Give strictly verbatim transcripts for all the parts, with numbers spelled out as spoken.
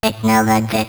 Technologic.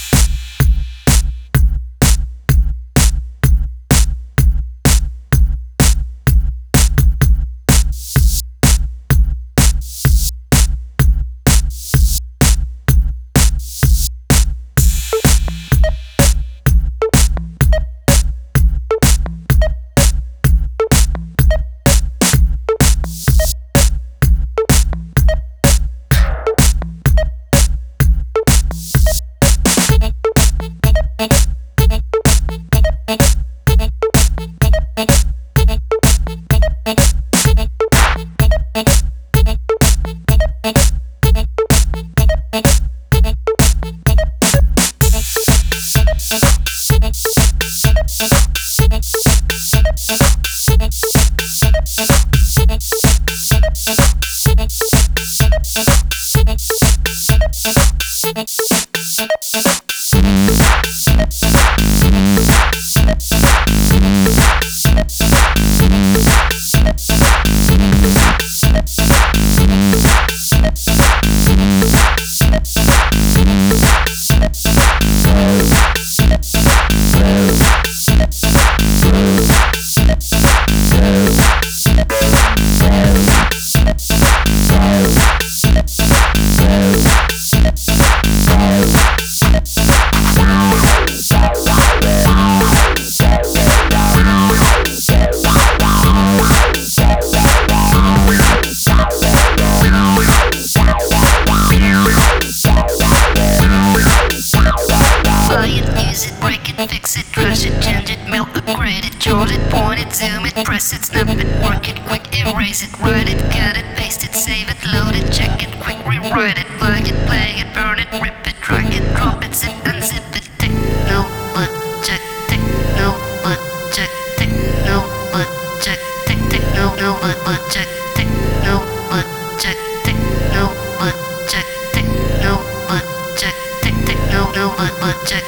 Fix it, crush it, change it, melt, upgrade it, chart it, point it, zoom it, press it, snap it, work it, quick, erase it, write it, cut it, paste it, save it, load it, check it, quick, rewrite it, plug it, play it, burn it, rip it, drag it, drop it, zip, unzip it, techno, budget, techno, budget, techno, budget, tech, techno, no, budget, techno, budget, techno, budget, techno, budget, tech, techno, no, budget.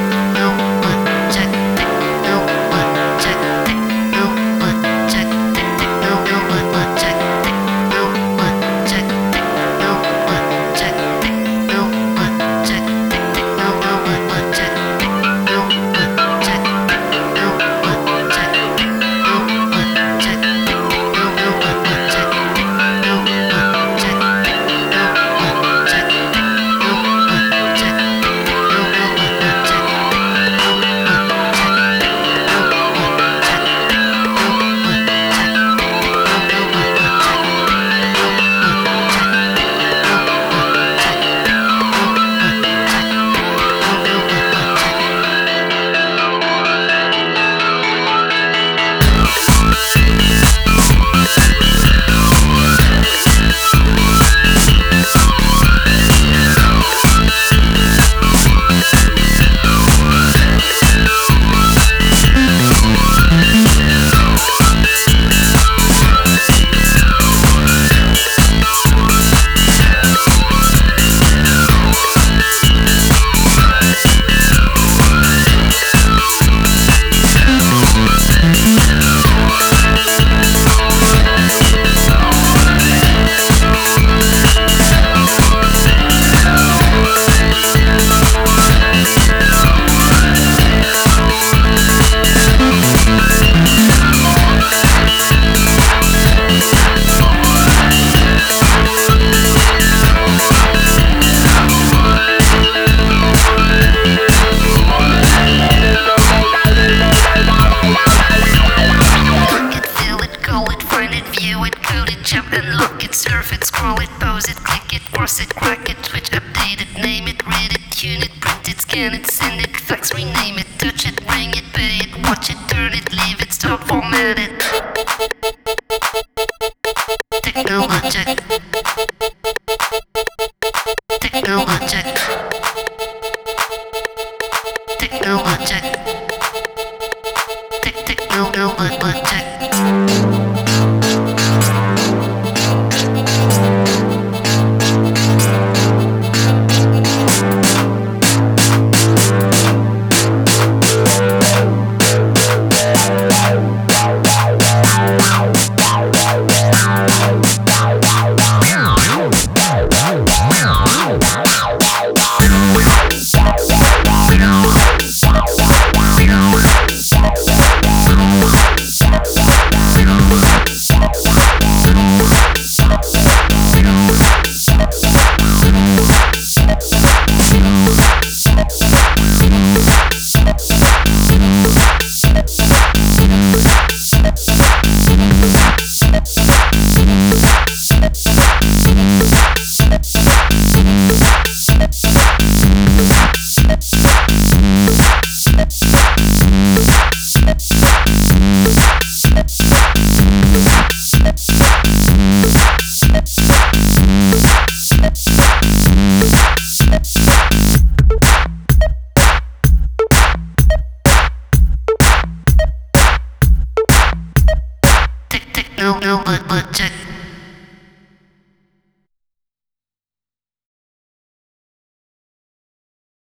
Surf it, scroll it, pose it, click it, force it, crack it, switch, update it, name it, read it, tune it, print it, scan it,